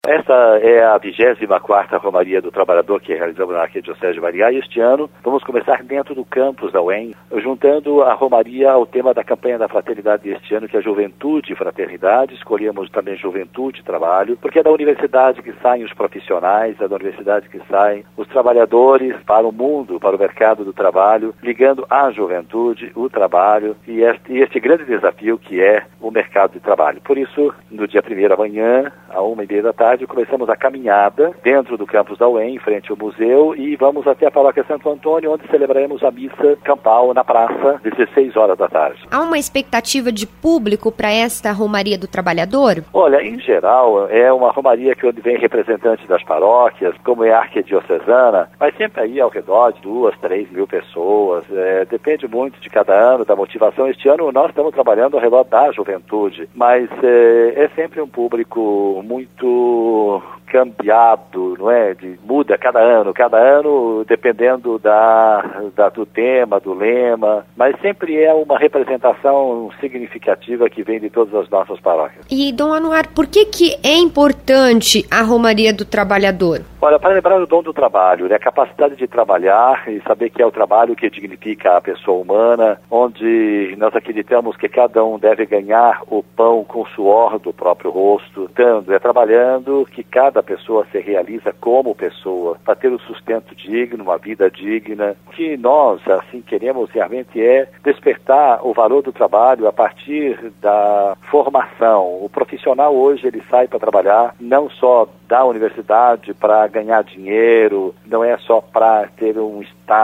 Essa é a 24ª Romaria do Trabalhador que realizamos na Arquidiocese de Maringá, e este ano vamos começar dentro do campus da UEM, juntando a Romaria ao tema da campanha da fraternidade deste ano, que é Juventude e Fraternidade. Escolhemos também Juventude e Trabalho, porque é da universidade que saem os profissionais, é da universidade que saem os trabalhadores para o mundo, para o mercado do trabalho, ligando a juventude, o trabalho e este grande desafio que é o mercado de trabalho. Por isso, no dia 1º amanhã, às 1h30 da tarde, começamos a caminhada dentro do campus da UEM, em frente ao museu, e vamos até a Paróquia Santo Antônio, onde celebraremos a missa campal na praça, 16 horas da tarde. Há uma expectativa de público para esta Romaria do Trabalhador? Olha, em geral, é uma romaria que onde vem representantes das paróquias, como é a arquidiocesana, mas sempre aí ao redor de 2, 3 mil pessoas. Depende muito de cada ano, da motivação. Este ano nós estamos trabalhando ao redor da juventude, mas é sempre um público muito cambiado, não é? Muda cada ano dependendo do tema, do lema, mas sempre é uma representação significativa que vem de todas as nossas paróquias. E, Dom Anuar, por que é importante a Romaria do Trabalhador? Olha, para lembrar o dom do trabalho, né? A capacidade de trabalhar e saber que é o trabalho que dignifica a pessoa humana, onde nós acreditamos que cada um deve ganhar o pão com o suor do próprio rosto, trabalhando que cada pessoa se realiza como pessoa, para ter o sustento digno, uma vida digna. O que nós, assim, queremos realmente é despertar o valor do trabalho a partir da formação. O profissional hoje, ele sai para trabalhar não só da universidade para ganhar dinheiro, não é só para ter um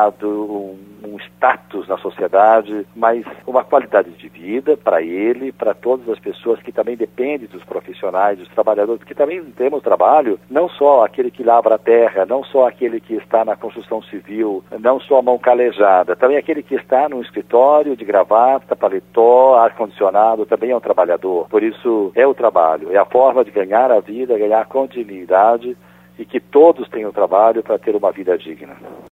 status na sociedade, mas uma qualidade de vida para ele, para todas as pessoas que também dependem dos profissionais, dos trabalhadores, que também temos trabalho, não só aquele que lavra a terra, não só aquele que está na construção civil, não só a mão calejada, também aquele que está no escritório de gravata, paletó, ar-condicionado, também é um trabalhador. Por isso, é o trabalho, é a forma de ganhar a vida, ganhar continuidade, e que todos tenham trabalho para ter uma vida digna.